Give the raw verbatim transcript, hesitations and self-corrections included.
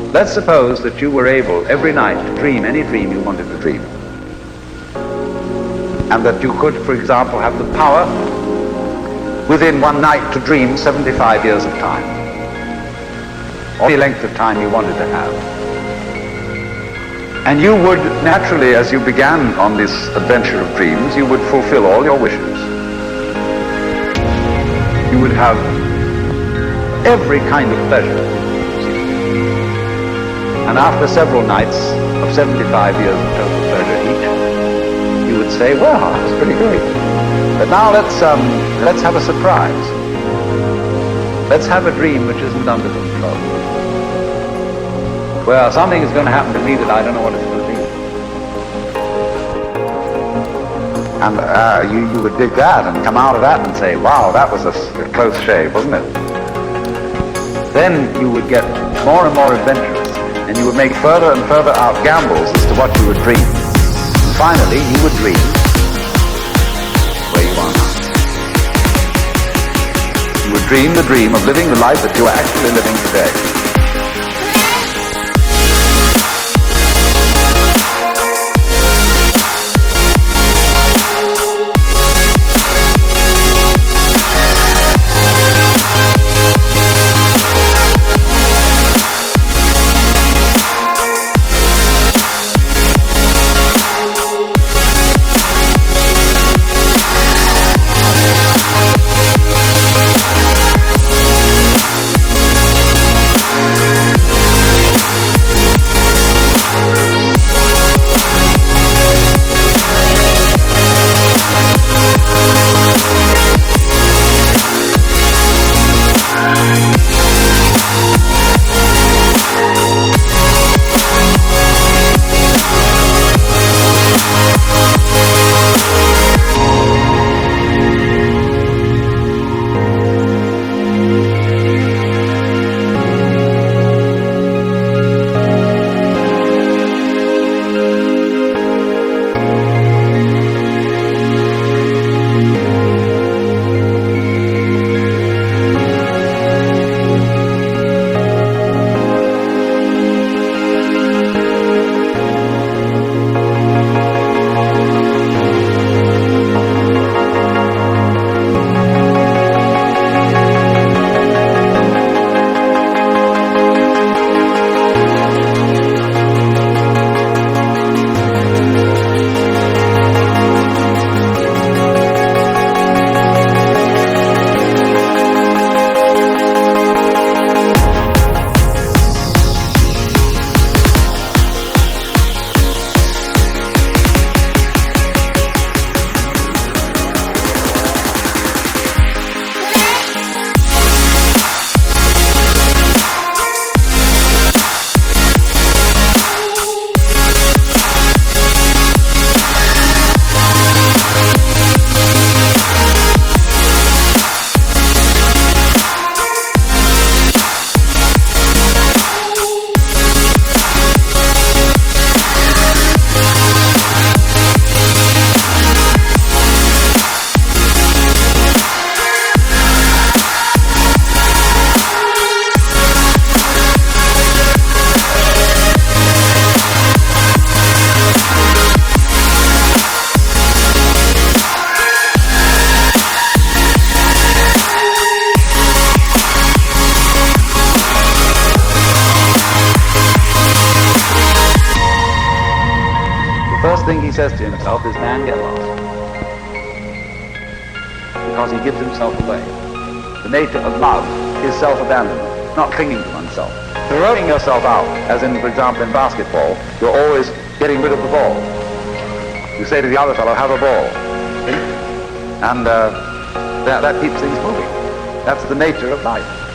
let's suppose that you were able every night to dream any dream you wanted to dream. And that you could, for example, have the power within one night to dream seventy-five years of time, or the length of time you wanted to have. And you would naturally, as you began on this adventure of dreams, you would fulfill all your wishes. You would have every kind of pleasure. And after several nights of seventy-five years of total pleasure each, you would say, well, that's pretty great. But now let's, um, let's have a surprise. Let's have a dream which isn't under control. Well, something is going to happen to me that I don't know what it's going to be. And uh, you, you would dig that and come out of that and say, wow, that was a, a close shave, wasn't it? Then you would get more and more adventurous, and you would make further and further out gambles as to what you would dream. And finally, you would dream where you are now. You would dream the dream of living the life that you are actually living today. The first thing he says to himself is, man, get lost. Because he gives himself away. The nature of love is self-abandonment, not clinging to oneself. Throwing yourself out, as in, for example, in basketball, you're always getting rid of the ball. You say to the other fellow, have a ball. See? And uh, that, that keeps things moving. That's the nature of life.